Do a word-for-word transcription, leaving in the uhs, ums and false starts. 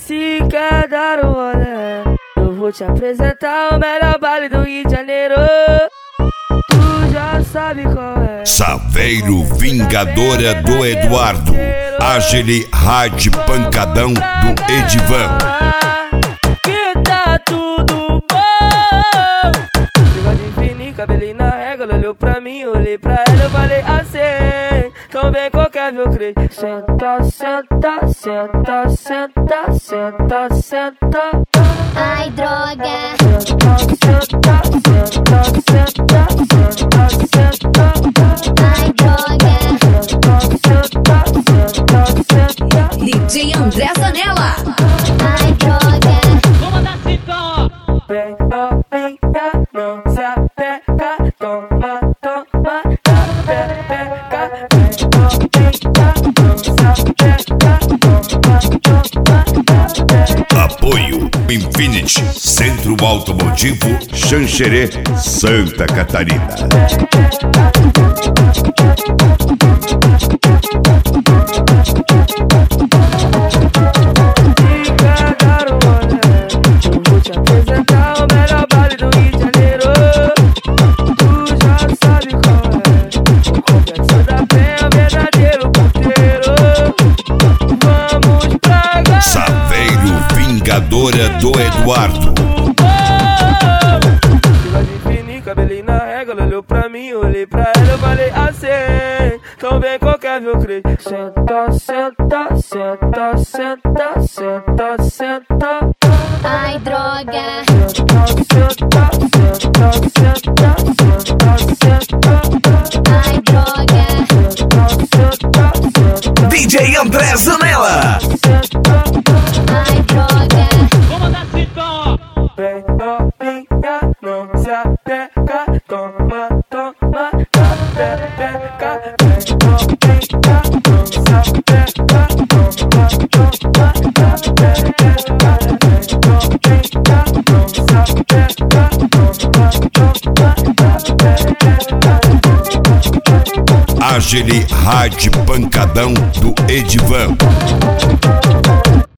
Se quer dar um rolê, eu vou te apresentar o melhor baile do Rio de Janeiro. Tu já sabe qual é. Saveiro Vingadora do Eduardo, Agile Hard Pancadão do Edivan. Que tá tudo bom. Chegou de fininho, cabelinho na régua. Ela olhou pra mim, eu olhei pra ela, eu falei assim: então vem qualquer meu creio. Senta, senta, senta, senta, senta, senta. Ai, droga. Senta, senta, senta, senta, senta, senta. Ai, droga. Senta, senta, senta. D J André Zanella. Ai, droga. Vamos dar citão. Vem, novinha, não se apega. Toma, toma, pepeca. Vem, novinha, não se apega. Toma, toma, pepeca. Apoio Infinity, Centro Automotivo Xanxerê, Santa Catarina. Vingadora do Eduardo. Chegou de fininho, cabelinho na régua. Ela olhou pra mim, eu olhei pra ela, eu falei assim: então vem qualquer meu creio. Senta, senta, senta, senta, senta, senta. Ai, droga. Senta, senta, senta, senta, senta. Ai, droga. Senta, senta, D J André Zanella. Ai, droga. Vamos dar citão. vem novinha, não se apega. Toma, toma, pepeca. Vem novinha, não se apega. Toma, toma, pepeca. Vem novinha, não se apega. Toma, toma, pepeca. Agile Hard Pancadão do Edivan.